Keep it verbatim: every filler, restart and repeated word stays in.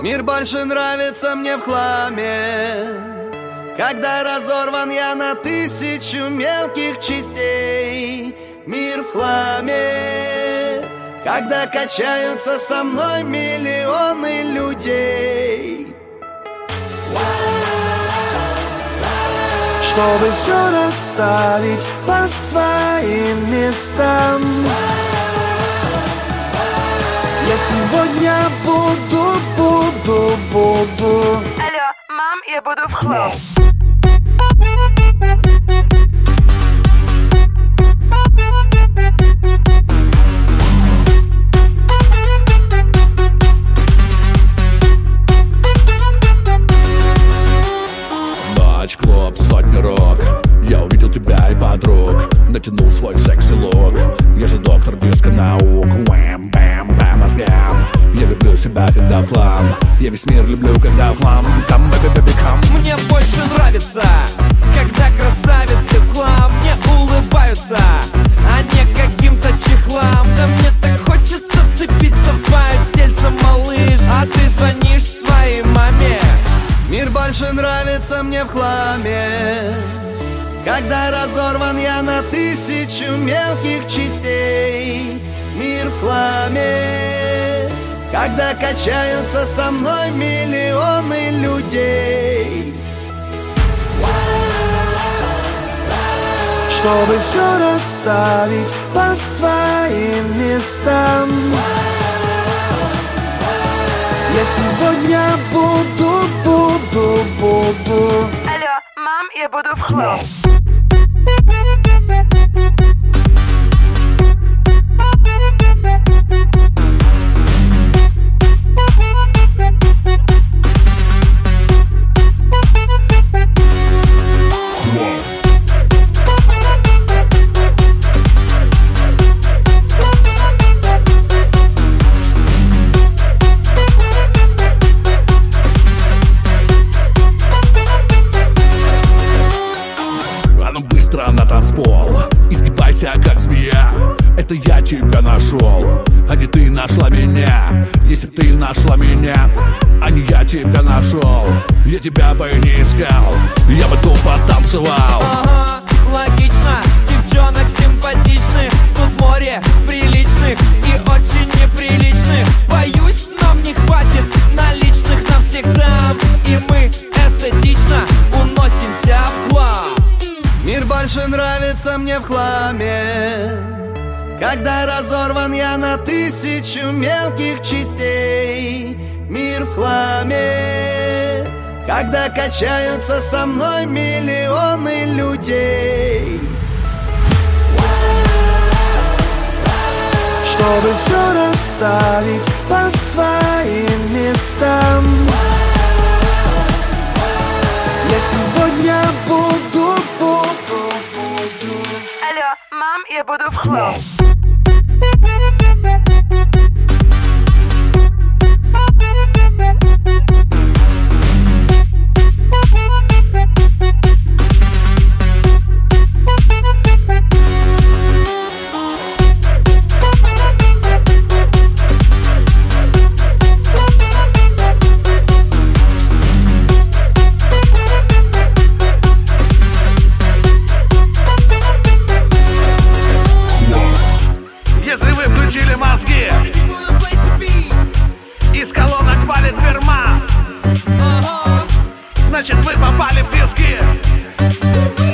Мир больше нравится мне в хламе, когда разорван я на тысячу мелких частей. Мир в хламе, когда качаются со мной миллионы людей. Чтобы все расставить по своим местам, я сегодня буду, буду, буду. Алло, мам, я буду в хлам. Ночь, клуб, сотни рок. Я увидел тебя и подруг, натянул свой секси-лук. Я же доктор диско-наук. Уэм, бэм, по мозгам. Я люблю себя, когда в хлам. Я весь мир люблю, когда в хлам. Come, baby, baby, come. Мне больше нравится, когда красавицы в хлам мне улыбаются, а не каким-то чехлам. Да мне так хочется цепиться в твое тельце, малыш, а ты звонишь своей маме. Мир больше нравится мне в хламе, когда разорван я на тысячу мелких частей. Мир в хламе, когда качаются со мной миллионы людей. Чтобы все расставить по своим местам, я сегодня буду, буду, буду. Алло, мам, я буду в хлам. На танцпол, изгибайся как змея. Это я тебя нашел, а не ты нашла меня. Если ты нашла меня, а не я тебя нашел, я тебя бы не искал, я бы тупо танцевал. Ага, логично, девчонок симпатичных, тут море приличных и очень неприличных. Боюсь, нам не хватит наличных на всех дам, и мы эстетично уносимся в хлам. Мир больше нравится мне в хламе, когда разорван я на тысячу мелких частей. Мир в хламе, когда качаются со мной миллионы людей. Чтобы все расставить по своим местам, я сегодня буду, буду, буду. Алло, мам, я буду в хлам. Если вы включили мозги, из колонок валит фирма, значит вы попали в диски.